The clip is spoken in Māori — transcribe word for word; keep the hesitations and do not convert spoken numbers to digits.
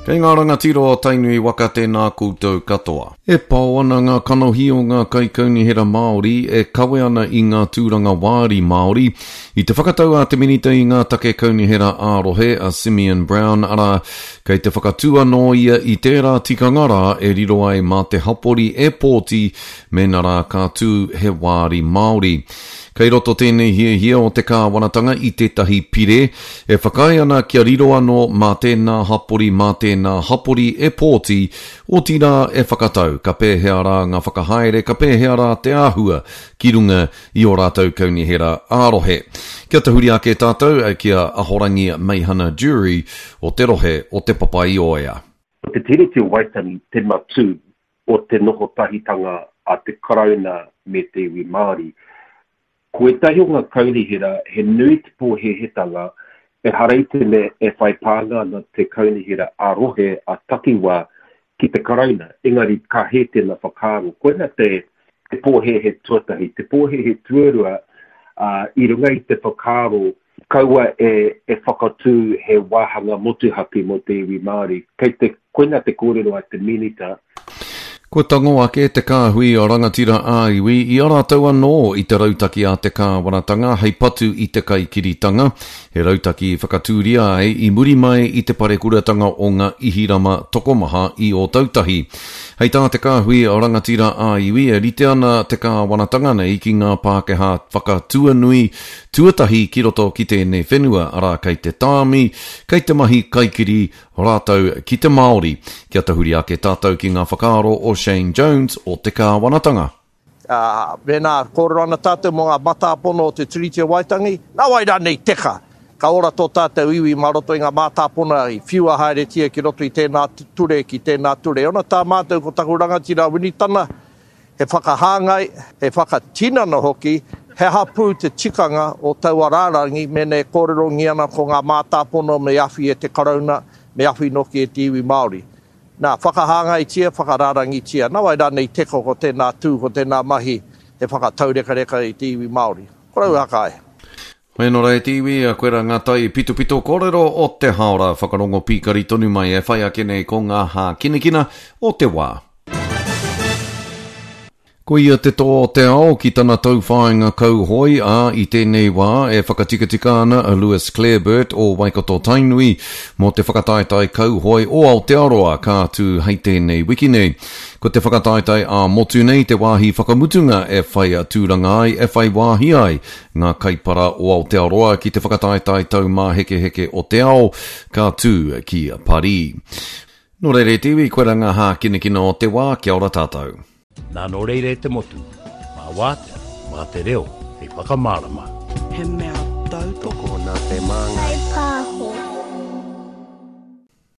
Kei ngā rangatiro o tainui waka tēnā koutou katoa. E pau ana ngā kanohi o ngā kaikaunihera Māori e kawe ana i ngā tūranga wāri Māori. I te whakatau a te minita i ngā take kaunihera ārohe a Simeon Brown ara kei te whakatua no ia i tērā tikangara e riro ai mā te hapori e pōti me nā rā kātū he wāri Māori. Kei roto tēnei hia hia o te kāwanatanga i tētahi pire, e whakai ana kia riro anō mā tēnā hapori mā tēnā hapori e pōti, o tira e whakatau, ka pēhea rā ngā whakahaere, ka pēhea rā te āhua, ki runga i o rātou kaunihera ārohe. Kia te huri ake tātou, e kia ahorangi meihana jury o te rohe o te papai o ea. O te tiriti o Waitangi, te matu o te noho tahitanga a te karauna me te iwi Māori, ko e tahi o ngā kaunihera, he nui te pōhehetanga, e hareitene e whai pānga na te kaunihera ārohe a takiwa ki te karauna, engari ka he tēnā whakāro. Koena te, te pōhehe tuatahi, te pōhehe tuarua uh, i runga i te whakāro, kaua e, e whakatū he wāhanga motuhaki mo te iwi Māori. Kei te koena te kōrero a te minita, Ko tango ake te kāhui o rangatira āiwi i ora tau anō i te rautaki a te kāwanatanga hei patu i te kaikiritanga. He rautaki whakatūria ai i muri mai i te parekuratanga o ngā ihirama tokomaha i o tautahi. Hei tā te kāhui o rangatira āiwi e rite ana te kāwanatanga nei ki ngā Pākehā whakatua nui tuatahi ki roto ki tēnei whenua ara kei te tāmi, kei te mahi kaikiri rātau ki te Māori. Kia te huri ake tātou ki ngā whakaaro o Shane Jones o te kāwanatanga. Uh, Vena, kōrero ana tātou mo ngā mātāpono o te Tiriti o Waitangi, nā wai rā nei teka. Ka ora tō tātou iwi maroto i ngā mātāpona i whiua haere tia ki roto i tēnā ture ki tēnā ture. Ona tā mātou ko taku rangatira winitana, he whakahāngai, he whakatinana hoki, he hapu te tikanga o taua rārangi mene kōrero ngiana ko ngā mātāpono me awhi e te karauna, me awhi noki e te iwi Māori. Nā, whakahāngai tia, whakarārangi tia. Nā wai rā nei teko ko tēnā tū, ko tēnā mahi, he whakataureka-reka i te iwi Māori. Korau haka e. Hei no rei tiwi a koera ngā tai pitu pitu kōrero o te haora whakarongo pīkari tonu mai e whai ake nei ko ngā hā kinekina o te wā. Ko ia te tō te ao ki tana tauwhāinga kauhoi a i tēnei wā e whakatikatika ana a Lewis Clareburt o Waikato Tainui mo te whakataitai kauhoi o Aotearoa kā tū hei tēnei wiki nei. Ko te whakataitai a motu nei te wāhi whakamutunga e whai a tūranga ai e whai wāhi ai ngā kaipara o Aotearoa ki te whakataitai tau mā heke heke o te ao kā tū ki Parī. No reire tiwi koera ngā hā kinekina o te wā kia ora tātou. Nā no reire te motu, mā wāte, mā te reo, hei whakamārama. He mea tau toko nā te māngai. Hei pāho.